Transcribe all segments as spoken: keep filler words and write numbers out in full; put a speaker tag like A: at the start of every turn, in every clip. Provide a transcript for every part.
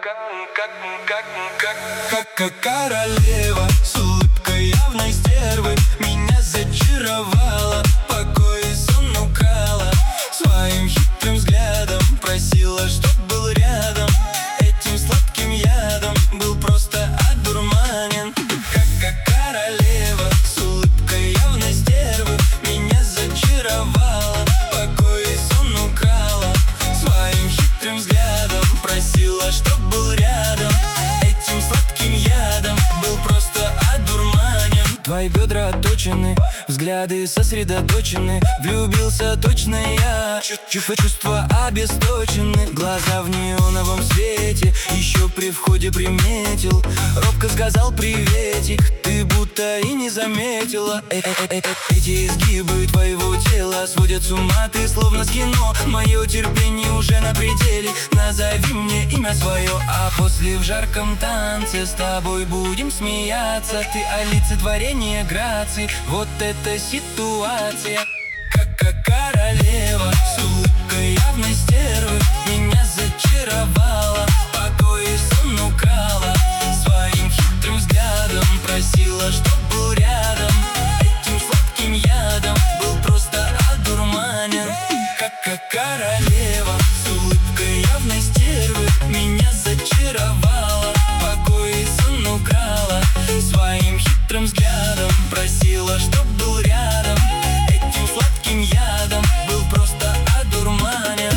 A: как, как, как, как, как, как королева с улыбкой явной стервы меня зачаровала, покой и сон украла, своим хитрым взглядом просила, чтоб был рядом, этим сладким ядом был просто одурманен. Как, как королева с улыбкой явной стервы меня зачаровала, покой и сон украла, своим хитрым взглядом просила, чтоб был рядом, этим сладким ядом был просто одурманен. Твои бедра отточены, взгляды сосредоточены, влюбился точно я. Чувства обесточены, глаза в неоновом свете, еще при входе приметил, робко сказал приветик, ты будто и не заметила. э -э -э -э Эти изгибы твоего тела сводят с ума, ты словно с кино. Мое терпение уже на пределе, назови мне имя свое, а после в жарком танце с тобой будем смеяться. Ты олицетворение грации, вот эта ситуация. Как, как королева с улыбкой явной стервы меня зачаровала, покой и сон украла, своим хитрым взглядом просила, чтоб был рядом, этим сладким ядом был просто одурманен. Как, как королева с улыбкой явной стервы меня зачаровала, покой и сон украла, своим хитрым взглядом просила, чтоб был рядом, этим сладким ядом был просто одурманен.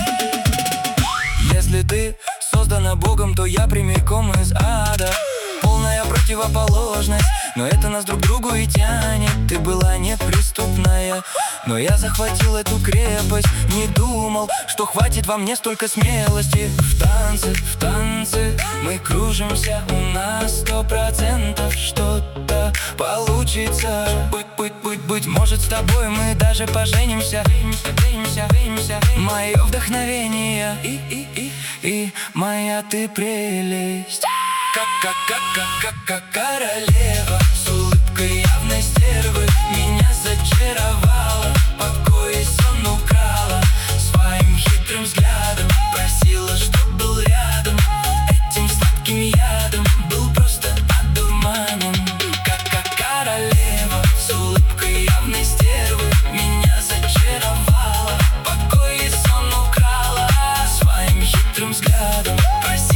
A: Если ты создана Богом, то я прямиком из ада, полная противоположность, но это нас друг к другу и тянет. Ты была неприступная, но я захватил эту крепость, не думал, что хватит во мне столько смелости. В танце, в танце мы кружимся, у нас сто процентов что-то получится. Быть, быть, быть, быть может, с тобой мы даже поженимся. Мое вдохновение и, и, и, и моя ты прелесть. Как, как, как, как, как, как королева с улыбкой явной стервы меня зачаровала, покой и сон украла, своим хитрым взглядом просила, чтоб был рядом, этим сладким ядом был просто одурманен. Как, как королева с улыбкой явной стервы меня зачаровала, покой и сон украла, своим хитрым взглядом просила.